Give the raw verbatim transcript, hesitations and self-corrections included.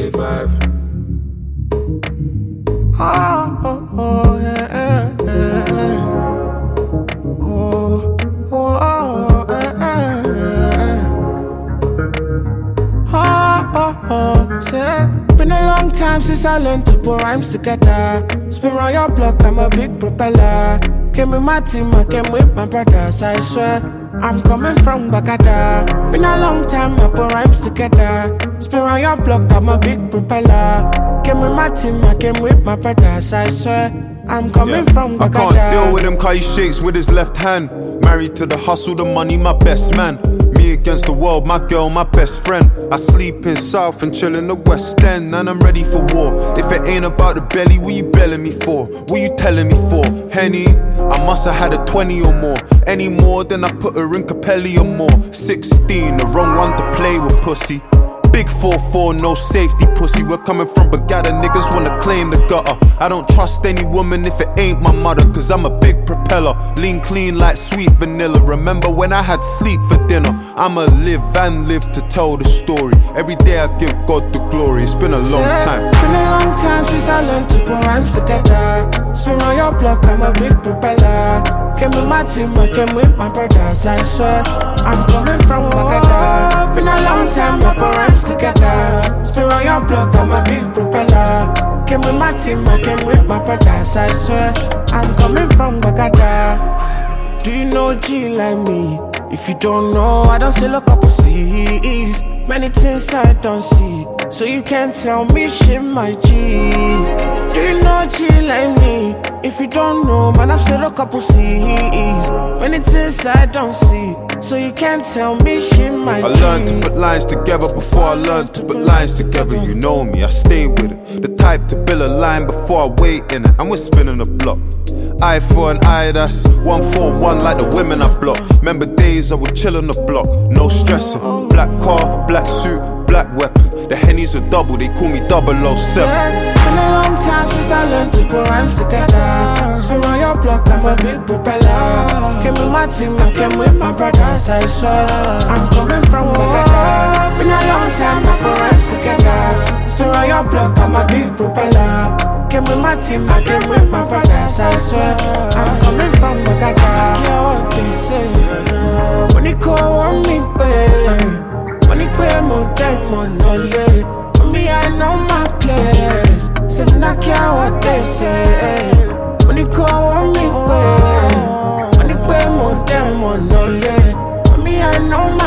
J five. Oh, oh, oh, yeah, yeah, yeah. Oh, oh, oh, yeah, yeah. Oh, oh, oh, say, been a long time since I learned to put rhymes together. Spin round your block, I'm a big propeller. Came with my team, I came with my brothers, I swear. I'm coming from Bagada. Been a long time, I put rhymes together. Spin round your block, I'm a big propeller. Came with my team, I came with my brothers, I swear. I'm coming yeah. from Bagada. I can't deal with him cause he shakes with his left hand. Married to the hustle, the money, my best man. Me against the world, my girl, my best friend. I sleep in South and chill in the West End, and I'm ready for war. If it ain't about the belly, what you belling me for? What you telling me for? Henny, I must have had a twenty or more. Any more than I put her in Capelli or more. Sixteen, the wrong one to play with, pussy. Big four four, no safety, pussy. We're coming from Bagada, niggas wanna claim the gutter. I don't trust any woman if it ain't my mother, cause I'm a big propeller. Lean clean like sweet vanilla. Remember when I had sleep for dinner? I'ma live and live to tell the story. Every day I give God the glory. It's been a long yeah, time. Been a long time since I learned to put rhymes together. Spin on your block, I'm a big propeller. Came with my team, I came with my brothers, I swear. I'm coming from Bagada. Been a long time, I put rhymes together. Spin on your block, I'm a big propeller. Came with my team, I came with my brothers, I swear. I'm coming from Bagada. Do you know G like me? If you don't know, I don't say look up to see. Many things I don't see, so you can't tell me shit, my G. Do you know G like me? If you don't know, man, I've said a couple C's. Many things I don't see, so you can't tell me shit, my G. I learned to put lines together before I learned to put lines together. You know me, I stay with it. The type to build a line before I wait in it. And we're spinning the block. Eye for an eye, that's one for one like the women I block. Remember days I would chill on the block, no stressing. Black car, black suit, black weapon. The Henny's a double, they call me double oh seven. Yeah, been a long time since I learned to put rhymes together. Spin on your block, I'm a big propeller. Came with my team, I came with my brothers, I swear. I'm coming from Bagada. Been a long time, I put rhymes together. Spin on your block, I'm a big propeller. Came with my team, I came with my brothers, I swear. I'm coming from Bagada. I care what they say. When you call on me, babe. When you pay more time, more knowledge. Me, I know my place. Say me not care what they say. When you call on me, babe. When you pay more time, more knowledge. Me, I know my